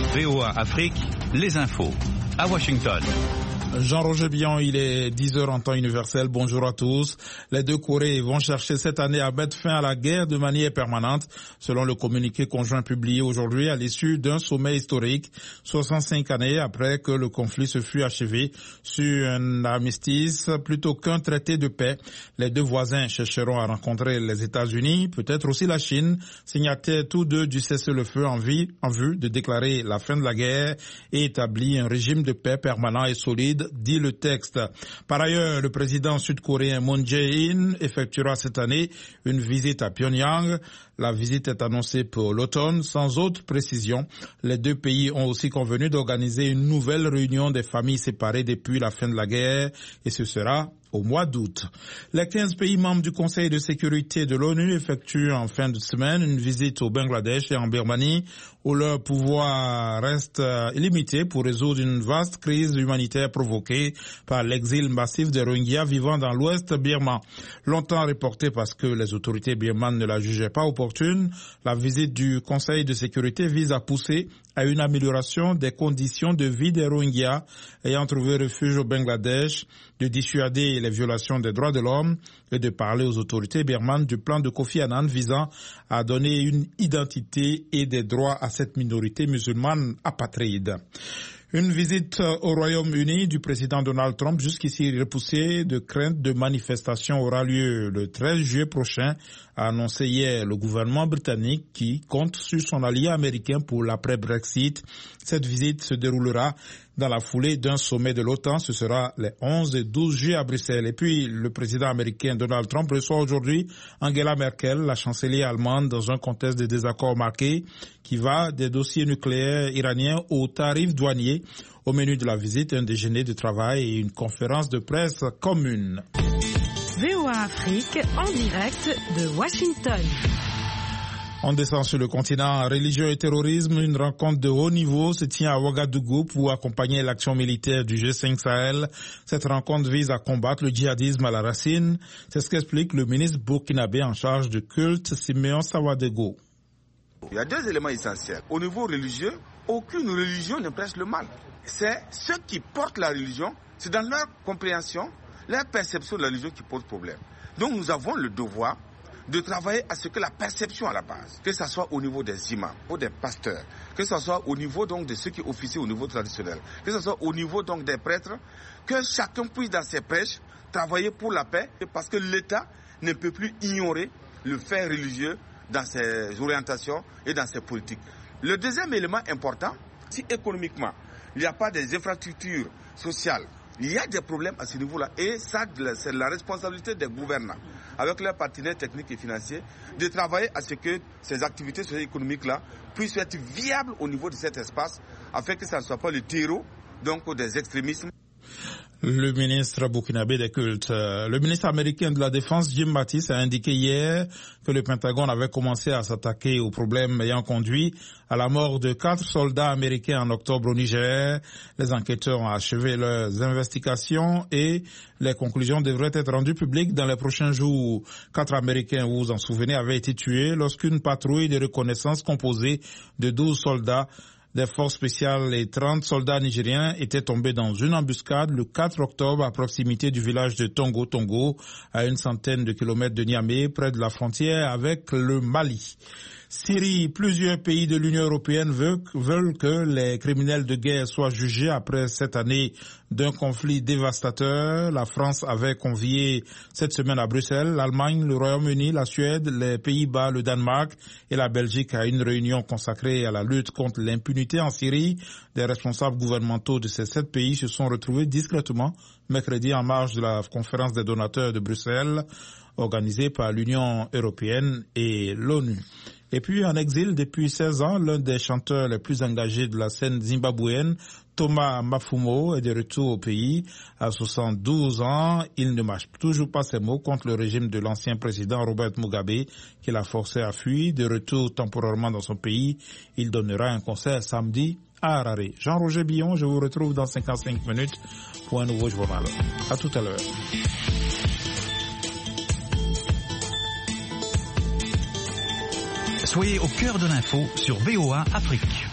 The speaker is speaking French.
VOA Afrique, les infos. À Washington. Jean-Roger Billon, il est 10h en temps universel. Bonjour à tous. Les deux Corées vont chercher cette année à mettre fin à la guerre de manière permanente, selon le communiqué conjoint publié aujourd'hui à l'issue d'un sommet historique, 65 années après que le conflit se fut achevé sur un armistice plutôt qu'un traité de paix. Les deux voisins chercheront à rencontrer les États-Unis, peut-être aussi la Chine, signataires tous deux du cessez-le-feu en vue de déclarer la fin de la guerre et établir un régime de paix permanent et solide, dit le texte. Par ailleurs, le président sud-coréen Moon Jae-in effectuera cette année une visite à Pyongyang. La visite est annoncée pour l'automne, sans autre précision. Les deux pays ont aussi convenu d'organiser une nouvelle réunion des familles séparées depuis la fin de la guerre, et ce sera au mois d'août. Les 15 pays membres du Conseil de sécurité de l'ONU effectuent en fin de semaine une visite au Bangladesh et en Birmanie, où leur pouvoir reste limité pour résoudre une vaste crise humanitaire provoquée par l'exil massif des Rohingyas vivant dans l'ouest birman. Longtemps reportée parce que les autorités birmanes ne la jugeaient pas opportune, la visite du Conseil de sécurité vise à pousser à une amélioration des conditions de vie des Rohingyas ayant trouvé refuge au Bangladesh, de dissuader les violations des droits de l'homme et de parler aux autorités birmanes du plan de Kofi Annan visant à donner une identité et des droits à cette minorité musulmane apatride. Une visite au Royaume-Uni du président Donald Trump, jusqu'ici repoussée de crainte de manifestation, aura lieu le 13 juillet prochain, a annoncé hier le gouvernement britannique qui compte sur son allié américain pour l'après-Brexit. Cette visite se déroulera dans la foulée d'un sommet de l'OTAN. Ce sera les 11 et 12 juillet à Bruxelles. Et puis, le président américain Donald Trump reçoit aujourd'hui Angela Merkel, la chancelière allemande, dans un contexte de désaccords marqués qui va des dossiers nucléaires iraniens aux tarifs douaniers. Au menu de la visite, un déjeuner de travail et une conférence de presse commune. VOA Afrique, en direct de Washington. On descend sur le continent. Religion et terrorisme, une rencontre de haut niveau se tient à Ouagadougou pour accompagner l'action militaire du G5 Sahel. Cette rencontre vise à combattre le djihadisme à la racine. C'est ce qu'explique le ministre burkinabé en charge du culte, Simeon Sawadego. Il y a deux éléments essentiels. Au niveau religieux, aucune religion ne prêche le mal. C'est ceux qui portent la religion, c'est dans leur compréhension, leur perception de la religion qui pose problème. Donc nous avons le devoir de travailler à ce que la perception à la base, que ce soit au niveau des imams ou des pasteurs, que ce soit au niveau donc de ceux qui officient au niveau traditionnel, que ce soit au niveau donc des prêtres, que chacun puisse dans ses prêches travailler pour la paix, parce que l'État ne peut plus ignorer le fait religieux dans ses orientations et dans ses politiques. Le deuxième élément important, si économiquement il n'y a pas des infrastructures sociales, il y a des problèmes à ce niveau-là et ça, c'est la responsabilité des gouvernants, avec leurs partenaires techniques et financiers, de travailler à ce que ces activités socio-économiques-là puissent être viables au niveau de cet espace, afin que ça ne soit pas le terreau donc des extrémismes. Le ministre burkinabé des cultes. Le ministre américain de la Défense, Jim Mattis, a indiqué hier que le Pentagone avait commencé à s'attaquer aux problèmes ayant conduit à la mort de 4 soldats américains en octobre au Niger. Les enquêteurs ont achevé leurs investigations et les conclusions devraient être rendues publiques dans les prochains jours. 4 Américains, vous vous en souvenez, avaient été tués lorsqu'une patrouille de reconnaissance composée de 12 soldats des forces spéciales et 30 soldats nigériens étaient tombés dans une embuscade le 4 octobre à proximité du village de Tongo, à une centaine de kilomètres de Niamey, près de la frontière avec le Mali. Syrie, plusieurs pays de l'Union européenne veulent que les criminels de guerre soient jugés après cette année d'un conflit dévastateur. La France avait convié cette semaine à Bruxelles l'Allemagne, le Royaume-Uni, la Suède, les Pays-Bas, le Danemark et la Belgique à une réunion consacrée à la lutte contre l'impunité en Syrie. Des responsables gouvernementaux de ces 7 pays se sont retrouvés discrètement mercredi en marge de la conférence des donateurs de Bruxelles organisée par l'Union européenne et l'ONU. Et puis en exil depuis 16 ans, l'un des chanteurs les plus engagés de la scène zimbabwéenne, Thomas Mafumo, est de retour au pays. À 72 ans, il ne mâche toujours pas ses mots contre le régime de l'ancien président Robert Mugabe, qui l'a forcé à fuir. De retour temporairement dans son pays, il donnera un concert samedi à Harare. Jean-Roger Billon, je vous retrouve dans 55 minutes pour un nouveau journal. À tout à l'heure. Soyez au cœur de l'info sur VOA Afrique.